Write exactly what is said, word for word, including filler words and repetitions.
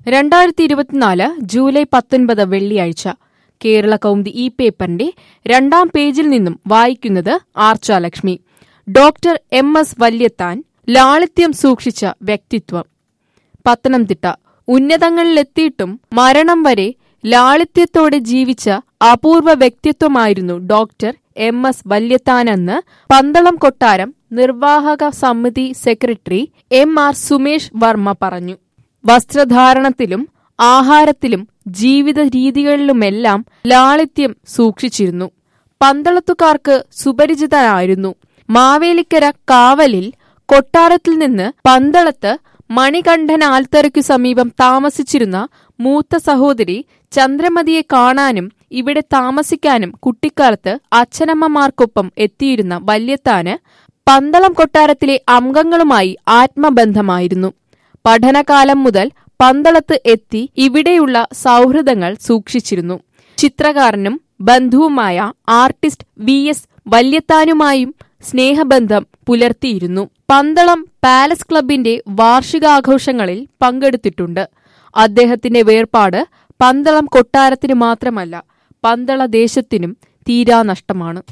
രണ്ടായിരത്തി ഇരുപത്തിനാല് ജൂലൈ പത്തൊൻപത് വെള്ളിയാഴ്ച കേരള കൗമുദി ഈ പേപ്പറിന്റെ രണ്ടാം പേജിൽ നിന്നും വായിക്കുന്നത് Archalakshmi. Doctor M S Valiathan ലാളിത്യം സൂക്ഷിച്ച വ്യക്തിത്വം. പത്തനംതിട്ട. ഉന്നതങ്ങളിലെത്തിയിട്ടും മരണം വരെ ലാളിത്യത്തോടെ ജീവിച്ച അപൂർവ വ്യക്തിത്വമായിരുന്നു ഡോക്ടർ എം എസ് വല്യത്താനെന്ന് പന്തളം കൊട്ടാരം നിർവാഹക സമിതി secretary M R Sumesh Varma പറഞ്ഞു. വസ്ത്രധാരണത്തിലും ആഹാരത്തിലും ജീവിത രീതികളിലുമെല്ലാം ലാളിത്യം സൂക്ഷിച്ചിരുന്നു. പന്തളത്തുകാർക്ക് സുപരിചിതനായിരുന്നു. മാവേലിക്കര കാവലിൽ കൊട്ടാരത്തിൽ നിന്ന് പന്തളത്ത് മണികണ്ഠൻ ആൽത്തറയ്ക്കു സമീപം താമസിച്ചിരുന്ന മൂത്ത സഹോദരി ചന്ദ്രമതിയെ കാണാനും ഇവിടെ താമസിക്കാനും കുട്ടിക്കാലത്ത് അച്ഛനമ്മമാർക്കൊപ്പം എത്തിയിരുന്ന വല്യത്താന് പന്തളം കൊട്ടാരത്തിലെ അംഗങ്ങളുമായി ആത്മബന്ധമായിരുന്നു. പഠനകാലം മുതൽ പന്തളത്ത് എത്തി ഇവിടെയുള്ള സൗഹൃദങ്ങൾ സൂക്ഷിച്ചിരുന്നു. ചിത്രകാരനും ബന്ധുവുമായ ആർട്ടിസ്റ്റ് വി എസ് വല്യത്താനുമായും സ്നേഹബന്ധം പുലർത്തിയിരുന്നു. പന്തളം പാലസ് ക്ലബിന്റെ വാർഷികാഘോഷങ്ങളിൽ പങ്കെടുത്തിട്ടുണ്ട്. അദ്ദേഹത്തിന്റെ വേർപാട് പന്തളം കൊട്ടാരത്തിനു മാത്രമല്ല പന്തള ദേശത്തിനും തീരാനഷ്ടമാണ്.